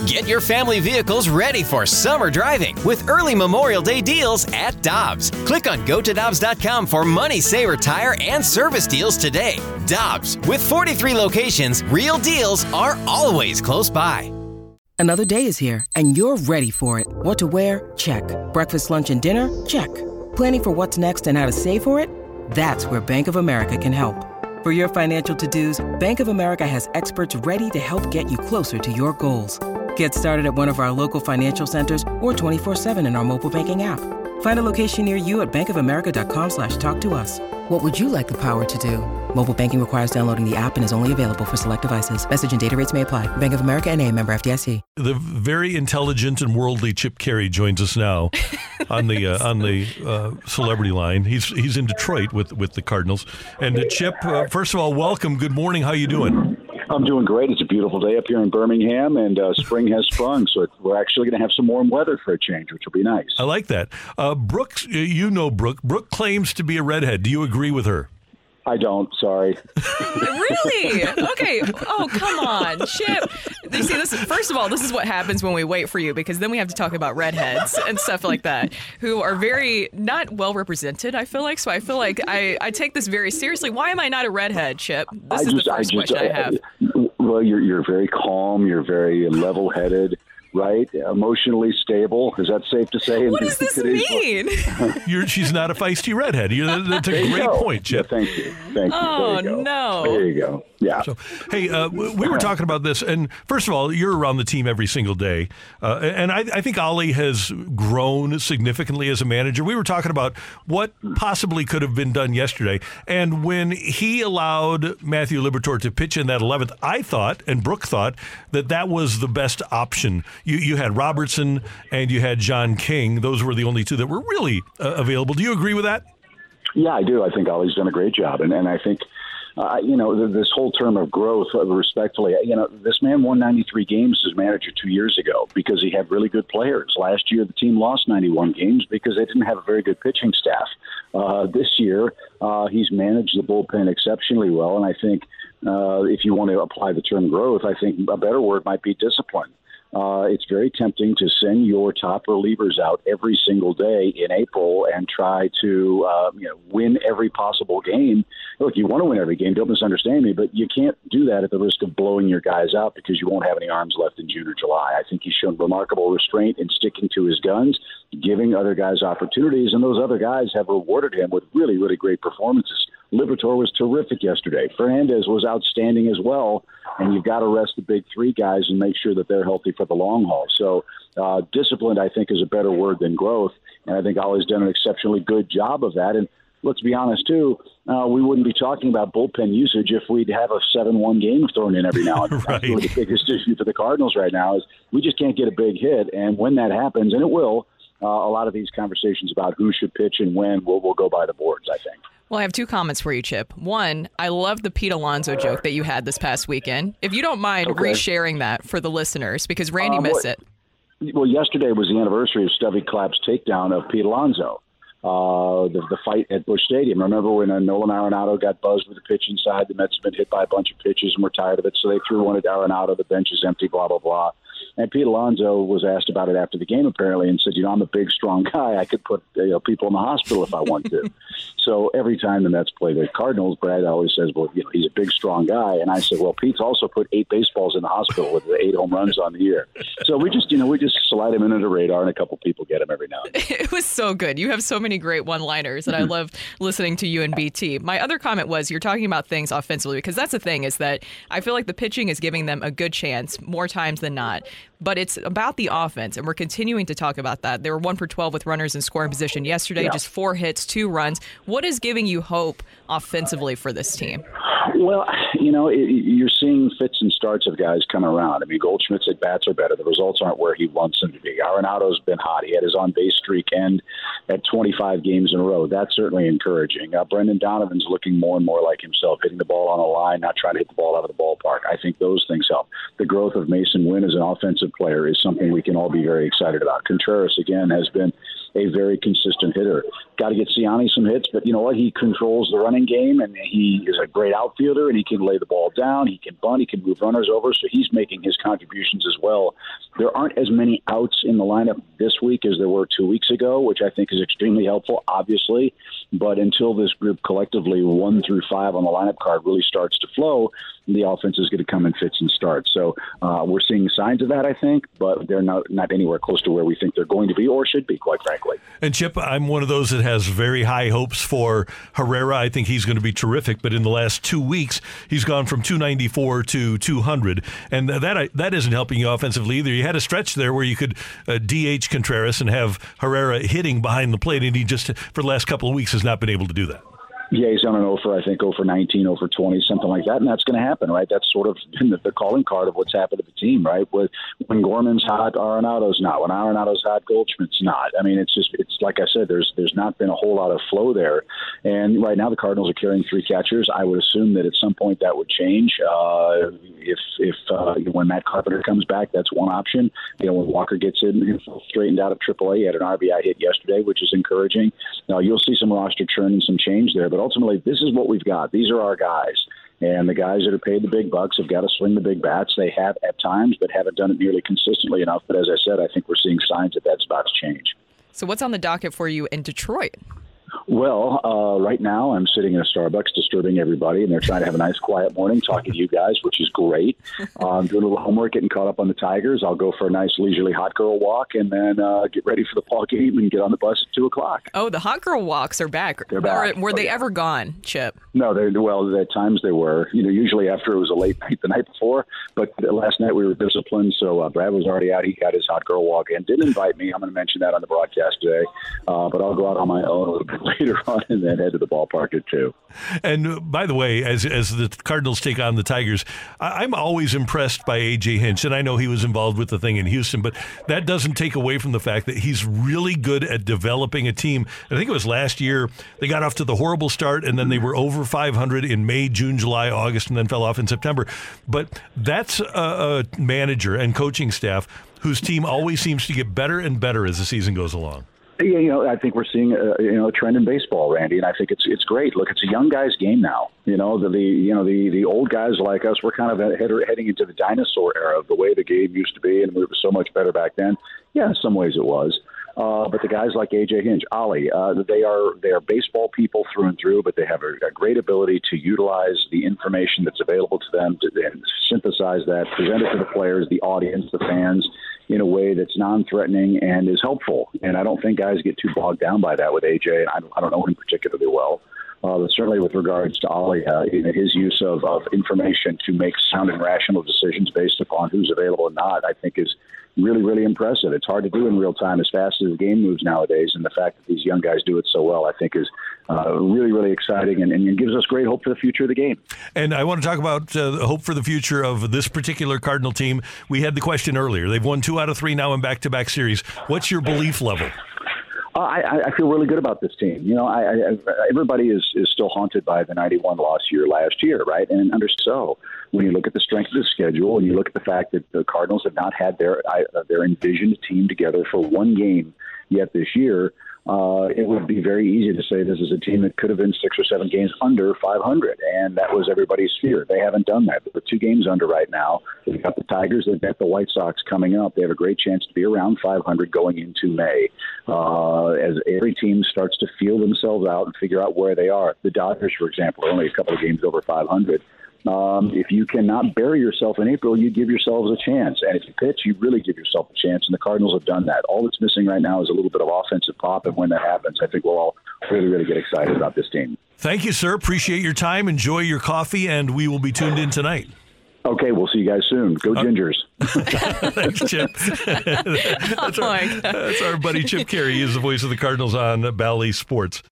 Get your family vehicles ready for summer driving with early Memorial Day deals at Dobbs. Click on GoToDobbs.com for money saver tire and service deals today. Dobbs, with 43 locations, real deals are always close by. Another day is here, and you're ready for it. What to wear? Check. Breakfast, lunch, and dinner? Check. Planning for what's next and how to save for it? That's where Bank of America can help. For your financial to-dos, Bank of America has experts ready to help get you closer to your goals. Get started at one of our local financial centers or 24/7 in our mobile banking app. Find a location near you at bankofamerica.com/talktous. What would you like the power to do? Mobile banking requires downloading the app and is only available for select devices. Message and data rates may apply. Bank of America N.A., member FDIC. The very intelligent and worldly Chip Carey joins us now on the celebrity line. He's in Detroit with the Cardinals. And Chip, first of all, welcome. Good morning. How you doing? I'm doing great. It's a beautiful day up here in Birmingham, and spring has sprung, so we're actually going to have some warm weather for a change, which will be nice. I like that. Brooke, you know Brooke. Brooke claims to be a redhead. Do you agree with her? I don't, sorry. Really? Okay. Oh, come on, Chip. You see, first of all, this is what happens when we wait for you, because then we have to talk about redheads and stuff like that, who are very not well represented, I feel like. So I feel like I take this very seriously. Why am I not a redhead, Chip? This is the first question I have. Well, you're very calm. You're very level-headed. Right? Emotionally stable. Is that safe to say? What does this mean? She's not a feisty redhead. That's a great point, Chip. Yeah, thank you. Oh, no. There you go. Yeah. So, hey, we were talking about this, and first of all, you're around the team every single day, and I think Ollie has grown significantly as a manager. We were talking about what possibly could have been done yesterday, and when he allowed Matthew Liberatore to pitch in that 11th, I thought, and Brooke thought, that was the best option. You had Robertson and you had John King. Those were the only two that were really available. Do you agree with that? Yeah, I do. I think Ollie's done a great job, and I think this whole term of growth, respectfully, this man won 93 games as manager 2 years ago because he had really good players. Last year, the team lost 91 games because they didn't have a very good pitching staff. This year, he's managed the bullpen exceptionally well, and I think if you want to apply the term growth, I think a better word might be discipline. It's very tempting to send your top relievers out every single day in April and try to win every possible game. Look, you want to win every game, don't misunderstand me, but you can't do that at the risk of blowing your guys out because you won't have any arms left in June or July. I think he's shown remarkable restraint in sticking to his guns, giving other guys opportunities, and those other guys have rewarded him with really, really great performances. Liberatore was terrific yesterday. Fernandez was outstanding as well, and you've got to rest the big three guys and make sure that they're healthy for the long haul. So disciplined, I think, is a better word than growth, and I think Ollie's done an exceptionally good job of that. And let's be honest, too, we wouldn't be talking about bullpen usage if we'd have a 7-1 game thrown in every now and then. Right. That's really the biggest issue for the Cardinals right now is we just can't get a big hit, and when that happens, and it will, a lot of these conversations about who should pitch and when will go by the boards, I think. Well, I have two comments for you, Chip. One, I love the Pete Alonso joke that you had this past weekend. If you don't mind resharing that for the listeners, because Randy missed it. Well, yesterday was the anniversary of Stubby Clapp's takedown of Pete Alonso, the fight at Busch Stadium. Remember when Nolan Arenado got buzzed with a pitch inside? The Mets have been hit by a bunch of pitches and were tired of it, so they threw one at Arenado. The bench is empty, blah, blah, blah. And Pete Alonso was asked about it after the game, apparently, and said, I'm a big, strong guy. I could put people in the hospital if I want to. So every time the Mets play the Cardinals, Brad always says, well, he's a big, strong guy. And I said, well, Pete's also put 8 baseballs in the hospital with the 8 home runs on the year. So we just slide him into the radar, and a couple people get him every now and then. It was so good. You have so many great one-liners, and I love listening to you and BT. My other comment was you're talking about things offensively, because that's the thing is that I feel like the pitching is giving them a good chance more times than not. But it's about the offense, and we're continuing to talk about that. They were 1 for 12 with runners in scoring position yesterday, just 4 hits, 2 runs. What is giving you hope offensively for this team? Well, you're seeing fits and starts of guys come around. I mean, Goldschmidt's at-bats are better. The results aren't where he wants them to be. Arenado's been hot. He had his on-base streak end at 25 games in a row. That's certainly encouraging. Brendan Donovan's looking more and more like himself, hitting the ball on a line, not trying to hit the ball out of the ballpark. I think those things help. The growth of Mason Wynn as an offensive player is something we can all be very excited about. Contreras, again, has been a very consistent hitter. Got to get Siani some hits, but you know what? He controls the running game, and he is a great outfielder, and he can lay the ball down. He can bunt. He can move runners over, so he's making his contributions as well. There aren't as many outs in the lineup this week as there were 2 weeks ago, which I think is extremely helpful, obviously. But until this group collectively 1 through 5 on the lineup card really starts to flow, the offense is going to come in fits and starts. So we're seeing signs of that, I think, but they're not anywhere close to where we think they're going to be or should be, quite frankly. And Chip, I'm one of those that has very high hopes for Herrera. I think he's going to be terrific, but in the last 2 weeks, he's gone from 294 to 200, and that isn't helping you offensively either. You had a stretch there where you could DH Contreras and have Herrera hitting behind the plate, and he just, for the last couple of weeks, has not been able to do that. Yeah, he's on an 0 for, I think, 0 for 19, 0 for 20, something like that, and that's going to happen, right? That's sort of been the calling card of what's happened to the team, right? When Gorman's hot, Arenado's not. When Arenado's hot, Goldschmidt's not. I mean, it's like I said, there's not been a whole lot of flow there, and right now the Cardinals are carrying 3 catchers. I would assume that at some point that would change. If when Matt Carpenter comes back, that's one option. When Walker gets in straightened out of AAA, he had an RBI hit yesterday, which is encouraging. Now you'll see some roster churn and some change there, but ultimately, this is what we've got. These are our guys. And the guys that are paid the big bucks have got to swing the big bats. They have at times, but haven't done it nearly consistently enough. But as I said, I think we're seeing signs that that's about to change. So what's on the docket for you in Detroit? Well, right now I'm sitting in a Starbucks disturbing everybody, and they're trying to have a nice quiet morning talking to you guys, which is great. Doing a little homework, getting caught up on the Tigers. I'll go for a nice leisurely hot girl walk and then get ready for the ball game and get on the bus at 2 o'clock. Oh, the hot girl walks are back. They're back. Were they ever gone, Chip? No, at times they were. Usually after it was a late night the night before, but last night we were disciplined, so Brad was already out. He got his hot girl walk in. Didn't invite me. I'm going to mention that on the broadcast today, but I'll go out on my own a little bit later on and then head to the ballpark at 2. And by the way, as the Cardinals take on the Tigers, I'm always impressed by A.J. Hinch, and I know he was involved with the thing in Houston, but that doesn't take away from the fact that he's really good at developing a team. I think it was last year they got off to the horrible start, and then they were over 500 in May, June, July, August, and then fell off in September. But that's a manager and coaching staff whose team always seems to get better and better as the season goes along. Yeah, I think we're seeing a trend in baseball, Randy, and I think it's great. Look, it's a young guy's game now. The old guys like us, we're kind of heading into the dinosaur era of the way the game used to be, and we were so much better back then. Yeah, in some ways it was. But the guys like A.J. Hinch, Ollie, they are baseball people through and through, but they have a great ability to utilize the information that's available to them to then synthesize that, present it to the players, the audience, the fans, in a way that's non-threatening and is helpful. And I don't think guys get too bogged down by that with A.J., and I don't know him particularly well. But certainly with regards to Ollie, his use of information to make sound and rational decisions based upon who's available and not, I think is really, really impressive. It's hard to do in real time as fast as the game moves nowadays, and the fact that these young guys do it so well, I think, is really, really exciting and gives us great hope for the future of the game. And I want to talk about hope for the future of this particular Cardinal team. We had the question earlier. They've won 2 out of 3 now in back-to-back series. What's your belief level? I feel really good about this team. Everybody is still haunted by the 91 loss year last year, right? And so when you look at the strength of the schedule and you look at the fact that the Cardinals have not had their envisioned team together for one game yet this year, it would be very easy to say this is a team that could have been 6 or 7 games under 500, and that was everybody's fear. They haven't done that. They're 2 games under right now. They've got the Tigers. They've got the White Sox coming up. They have a great chance to be around 500 going into May. As every team starts to feel themselves out and figure out where they are. The Dodgers, for example, are only a couple of games over 500. If you cannot bury yourself in April, you give yourselves a chance. And if you pitch, you really give yourself a chance. And the Cardinals have done that. All that's missing right now is a little bit of offensive pop. And when that happens, I think we'll all really, really get excited about this team. Thank you, sir. Appreciate your time. Enjoy your coffee. And we will be tuned in tonight. Okay, we'll see you guys soon. Go Gingers. Thanks, Chip. That's our buddy Chip Caray. He is the voice of the Cardinals on Bally Sports.